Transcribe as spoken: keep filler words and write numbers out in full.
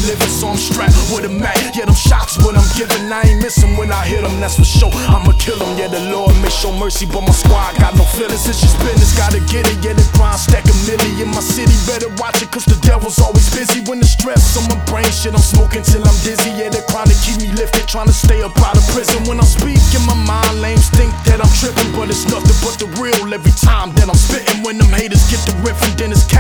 living, so I'm strapped with a Mac. Yeah, them shots what I'm giving, I ain't missing when I hit them, that's for sure. I'ma kill them, yeah, the Lord may show mercy, but my squad got no feelings. It's just business, gotta get it, yeah, the grind stack a million. My city better watch it, cause the devil's always busy. When the stress on my brain, shit, I'm smoking till I'm dizzy. Yeah, they're trying to keep me lifted, trying to stay up out of prison. When I speak in my mind, lames think that I'm tripping, but it's nothing but the real every time that I'm spitting. When them haters get the riff and then it's